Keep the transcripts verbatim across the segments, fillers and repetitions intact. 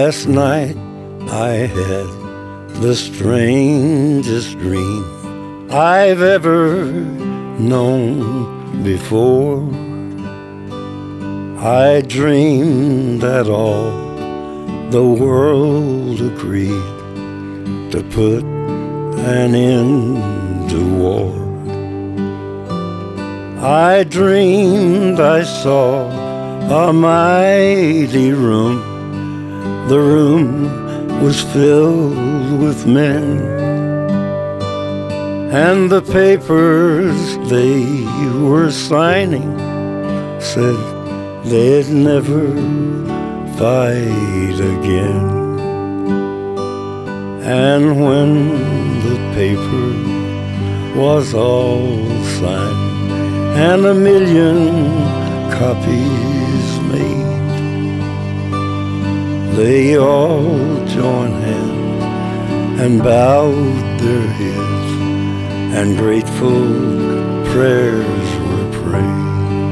Last night I had the strangest dream I've ever known before. I dreamed that all the world agreed to put an end to war. I dreamed I saw a mighty room. The room was filled with men, and the papers they were signing said they'd never fight again. And when the paper was all signed and a million copies made, they all joined hands and bowed their heads, and grateful prayers were prayed.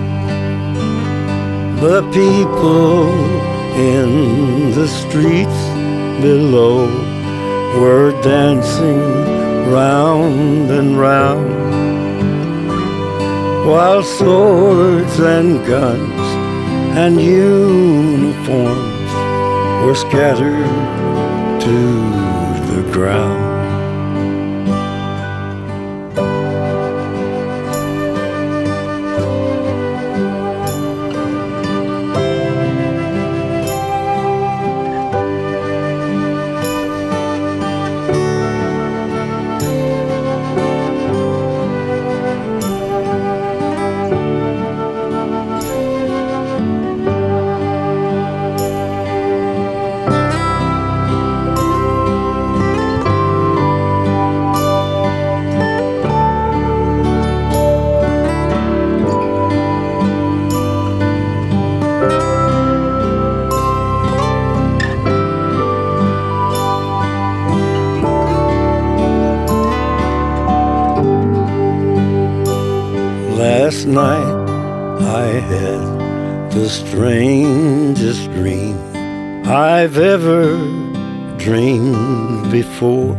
The people in the streets below were dancing round and round, while swords and guns and uniforms were scattered to the ground. Last night I had the strangest dream I've ever dreamed before.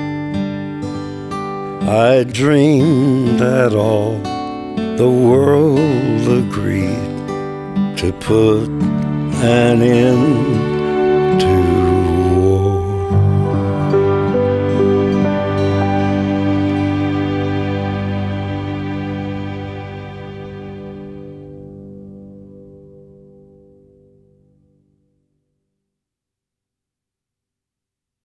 I dreamed that all the world agreed to put an end to